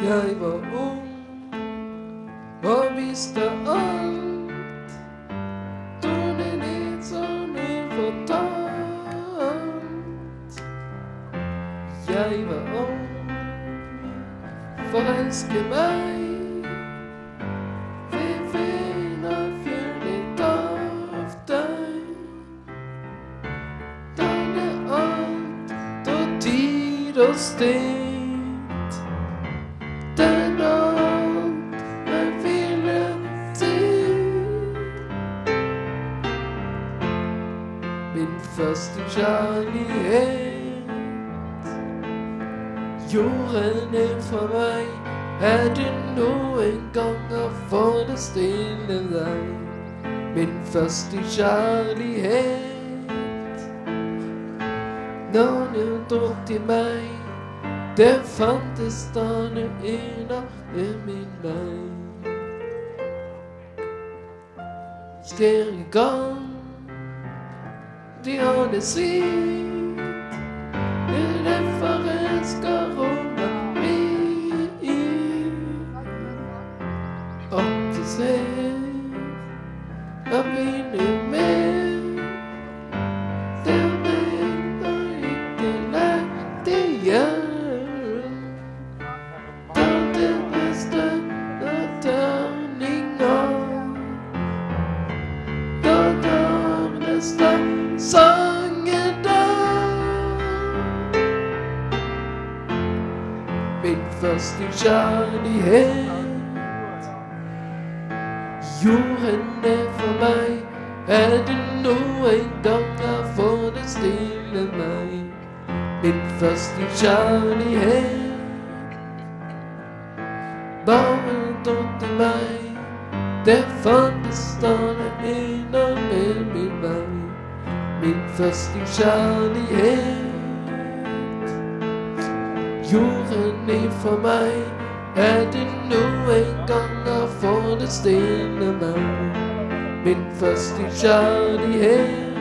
Jeg var ung og visste alt. Tonen er som ufortalt. Jeg var ung, forelsket meg. Vi finner fjellet av deg. Den er alt og tid og sted. Den alt jeg ville til. Min første kjærlighet gjorde det for meg. Er du noen ganger forestille deg? Min første kjærlighet, når du tok til meg, det fantes da en av min vei. Skjer i gang, de har det sitt, det er forelsker og jeg begynner med det venter ikke lett igjen. Ta det beste av terninger. Da tar neste sangen der. Min første kjærlighet gjorde det for meg. Er det noen ganger forestille meg? Min første kjærlighet bare tok til meg. Det fantes da en av min vei. Min første kjærlighet gjorde det for meg. Er det noen ganger forestille meg? Min første kjærlighet,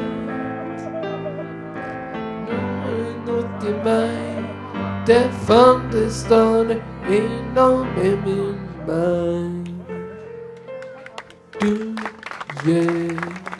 noen nådd til meg. Det fantes da en av min vei. Du, yeah.